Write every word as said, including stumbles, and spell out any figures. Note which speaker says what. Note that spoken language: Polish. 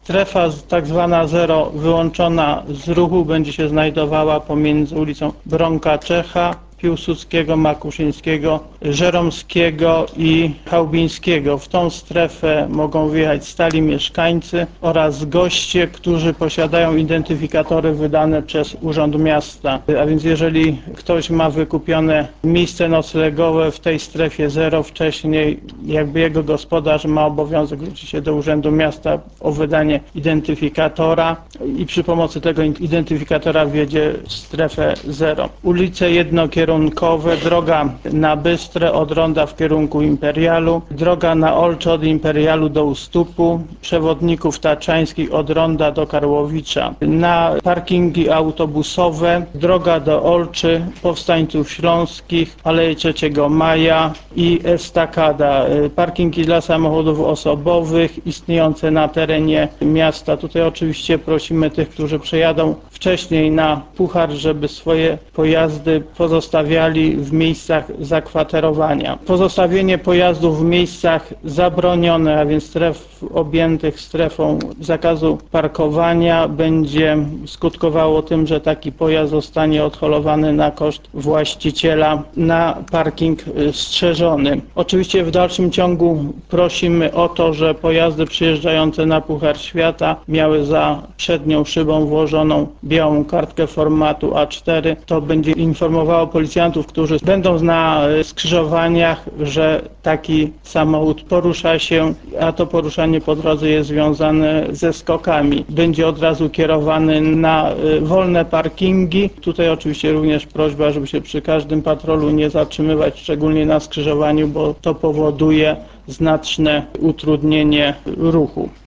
Speaker 1: Strefa tak zwana zero wyłączona z ruchu będzie się znajdowała pomiędzy ulicą Bronka Czecha, Piłsudskiego, Makuszyńskiego, Żeromskiego i Chałubińskiego. W tą strefę mogą wjechać stali mieszkańcy oraz goście, którzy posiadają identyfikatory wydane przez Urząd Miasta. A więc jeżeli ktoś ma wykupione miejsce noclegowe w tej strefie zero wcześniej, jakby jego gospodarz ma obowiązek zwrócić się do Urzędu Miasta o wydanie identyfikatora i przy pomocy tego identyfikatora wjedzie w strefę zero. Ulice jednokierunkowe, droga na Bystrę od Ronda w kierunku Imperialu, droga na Olcze od Imperialu do Ustupu, przewodników taczańskich od Ronda do Karłowicza, na parkingi autobusowe, droga do Olczy, Powstańców Śląskich, Aleje trzeciego Maja i estakada, parkingi dla samochodów osobowych istniejące na terenie miasta. Tutaj oczywiście prosimy tych, którzy przejadą wcześniej na Puchar, żeby swoje pojazdy pozostawiali w miejscach zakwaterowania. Pozostawienie pojazdów w miejscach zabronione, a więc stref objętych strefą zakazu parkowania, będzie skutkowało tym, że taki pojazd zostanie odholowany na koszt właściciela na parking strzeżony. Oczywiście w dalszym ciągu prosimy o to, że pojazdy przyjeżdżające na Puchar Świata miały za przednią szybą włożoną białą kartkę formatu A cztery. To będzie informowało policjantów, którzy będą na skrzyżowaniach, że taki samochód porusza się, a to poruszanie po drodze jest związane ze skokami. Będzie od razu kierowany na wolne parkingi. Tutaj oczywiście również prośba, żeby się przy każdym patrolu nie zatrzymywać, szczególnie na skrzyżowaniu, bo to powoduje znaczne utrudnienie ruchu.